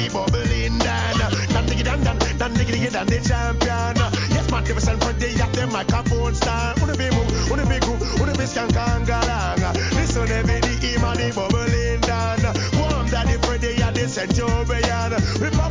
the bubbling down. Dan diggy dan dan, dan diggy dan the champion. Yes, man, give us some Freddy at the microphone stand. Wanna be move, wanna be cool, wanna be skankangalanga. Listen every day, man, the bubbling down. Warm daddy Freddy at the Centurion.